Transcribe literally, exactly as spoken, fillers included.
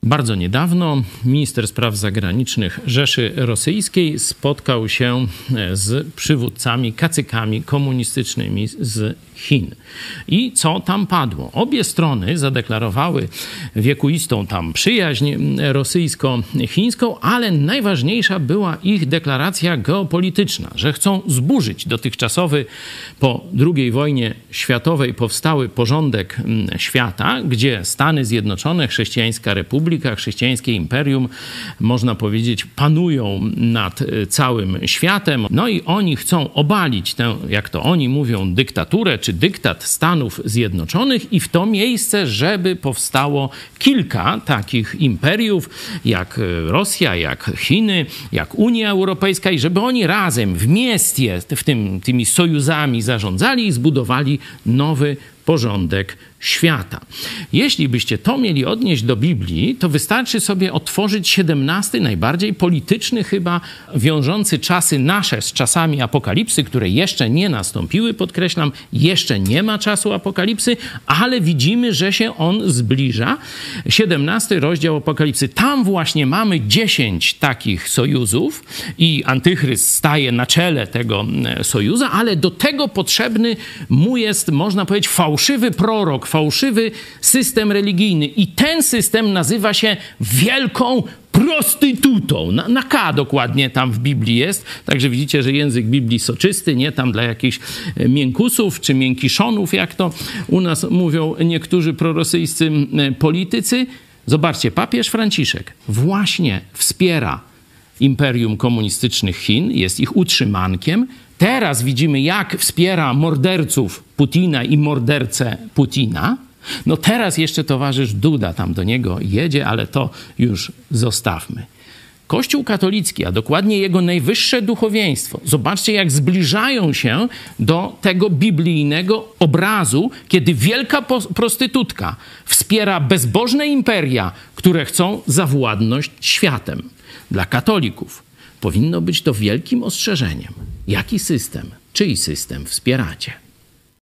Bardzo niedawno minister spraw zagranicznych Rzeszy Rosyjskiej spotkał się z przywódcami, kacykami komunistycznymi z Chin. I co tam padło? Obie strony zadeklarowały wiekuistą tam przyjaźń rosyjsko-chińską, ale najważniejsza była ich deklaracja geopolityczna, że chcą zburzyć dotychczasowy po drugiej wojnie światowej powstały porządek świata, gdzie Stany Zjednoczone, chrześcijańska republika, chrześcijańskie imperium, można powiedzieć, panują nad całym światem. No i oni chcą obalić tę, jak to oni mówią, dyktaturę czy dyktat Stanów Zjednoczonych i w to miejsce, żeby powstało kilka takich imperiów, jak Rosja, jak Chiny, jak Unia Europejska i żeby oni razem w mieście, w tym, tymi sojuzami zarządzali i zbudowali nowy porządek świata. Jeśli byście to mieli odnieść do Biblii, to wystarczy sobie otworzyć siedemnasty, najbardziej polityczny chyba, wiążący czasy nasze z czasami apokalipsy, które jeszcze nie nastąpiły, podkreślam, jeszcze nie ma czasu apokalipsy, ale widzimy, że się on zbliża. siedemnasty rozdział apokalipsy. Tam właśnie mamy dziesięć takich sojuzów i antychryst staje na czele tego sojuza, ale do tego potrzebny mu jest, można powiedzieć, fałszywy prorok, fałszywy system religijny. I ten system nazywa się wielką prostytutą. Na, na K dokładnie tam w Biblii jest. Także widzicie, że język Biblii soczysty, nie tam dla jakichś miękusów czy miękiszonów, jak to u nas mówią niektórzy prorosyjscy politycy. Zobaczcie, papież Franciszek właśnie wspiera imperium komunistycznych Chin, jest ich utrzymankiem. Teraz widzimy, jak wspiera morderców Putina i mordercę Putina. No teraz jeszcze towarzysz Duda tam do niego jedzie, ale to już zostawmy. Kościół katolicki, a dokładnie jego najwyższe duchowieństwo, zobaczcie, jak zbliżają się do tego biblijnego obrazu, kiedy wielka prostytutka wspiera bezbożne imperia, które chcą zawładnąć światem. Dla katolików powinno być to wielkim ostrzeżeniem. Jaki system, czyj system wspieracie?